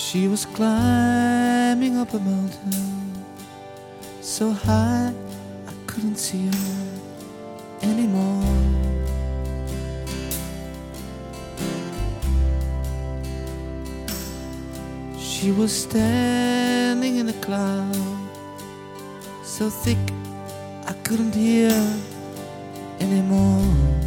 She was climbing up a mountain so high I couldn't see her anymore. She was standing in a cloud so thick I couldn't hear anymore.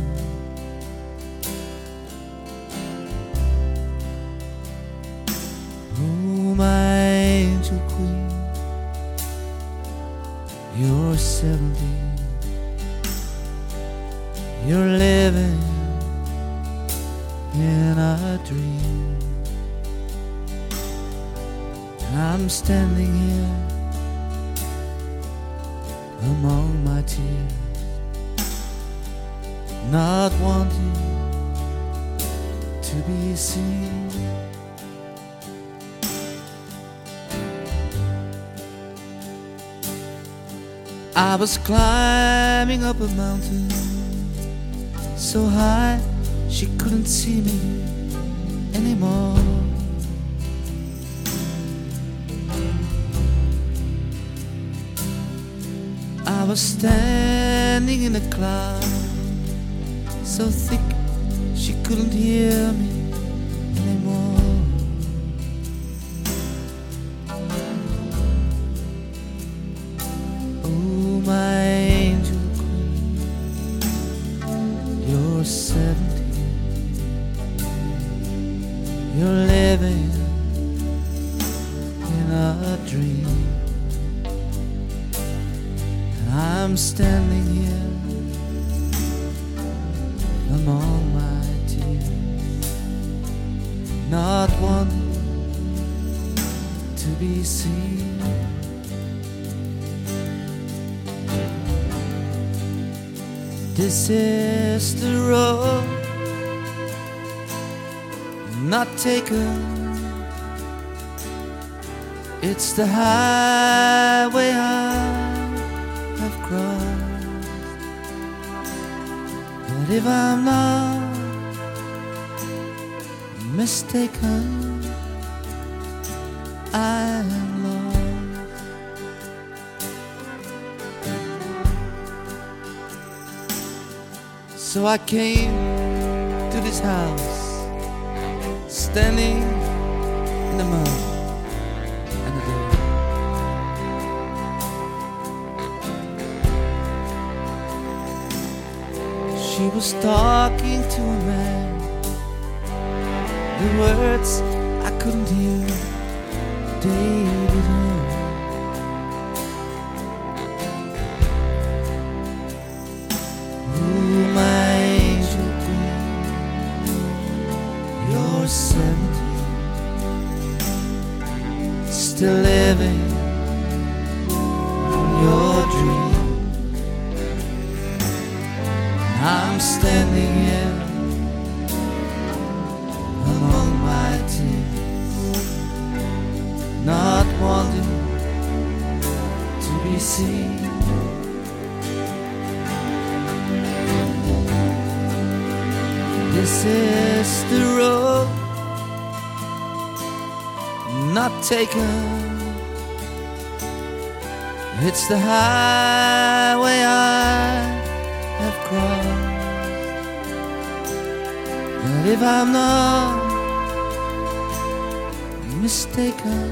Oh, my angel queen, you're 70. You're living in a dream. I'm standing here among my tears, not wanting to be seen. I was climbing up a mountain so high she couldn't see me anymore. I was standing in a cloud so thick she couldn't hear me anymore. Oh, my angel queen, you're 70. You're living in a dream. I'm standing here among my tears, not wanting to be seen. This is the road not taken, it's the highway I have crossed. But if I'm not mistaken, I am lost. So I came to this house, standing in the mud and the dirt. She was talking to a man, the words I couldn't hear, David Hume. Oh, my angel queen, you're 70, still living your dream. I'm standing here among my tears, not wanting to be seen. This is the road not taken, it's the highway I have crossed. But if I'm not mistaken,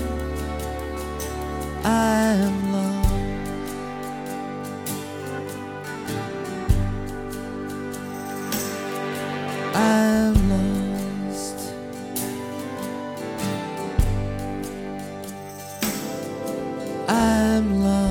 I am lost. I am lost. I am lost.